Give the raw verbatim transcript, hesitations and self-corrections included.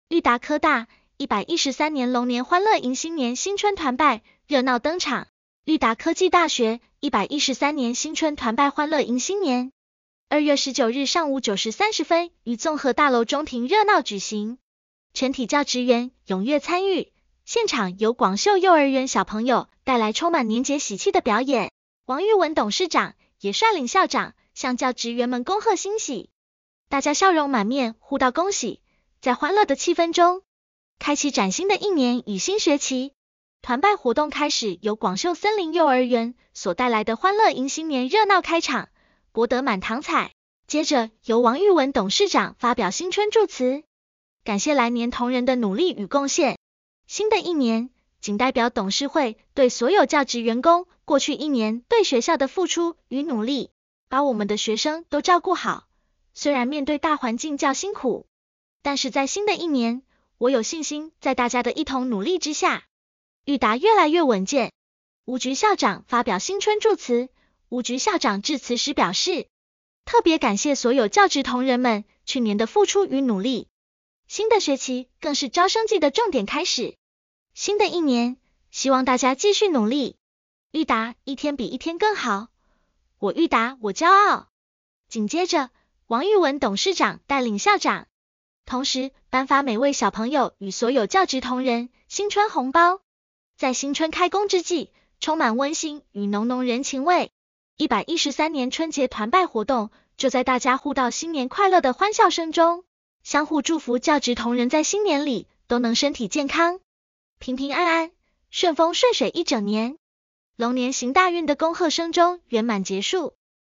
裕达科大一百一十三年龙年欢乐迎新年新春团拜热闹登场。裕达科技大学一百一十三年新春团拜欢乐迎新年，二月十九日上午九时三十分于综合大楼中庭热闹举行，全体教职员踊跃参与，现场由广秀幼儿园小朋友带来充满年节喜气的表演，王玉文董事长也率领校长向教职员们恭贺新喜，大家笑容满面，互道恭喜，在欢乐的气氛中开启崭新的一年与新学期。团拜活动开始由广秀森林幼儿园所带来的欢乐迎新年热闹开场，博得满堂彩。接着由王玉文董事长发表新春祝词，感谢来年同仁的努力与贡献。新的一年，仅代表董事会对所有教职员工过去一年对学校的付出与努力，把我们的学生都照顾好。虽然面对大环境较辛苦，但是在新的一年，我有信心在大家的一同努力之下，裕达越来越稳健。吴菊校长发表新春祝词，吴菊校长致辞时表示，特别感谢所有教职同仁们去年的付出与努力，新的学期更是招生季的重点开始。新的一年，希望大家继续努力，裕达一天比一天更好，我裕达我骄傲。紧接着，王玉文董事长带领校长，同时颁发每位小朋友与所有教职同仁新春红包，在新春开工之际，充满温馨与浓浓人情味。一百一十三年春节团拜活动就在大家互道新年快乐的欢笑声中，相互祝福教职同仁在新年里都能身体健康，平平安安，顺风顺水一整年。龙年行大运的恭贺声中圆满结束。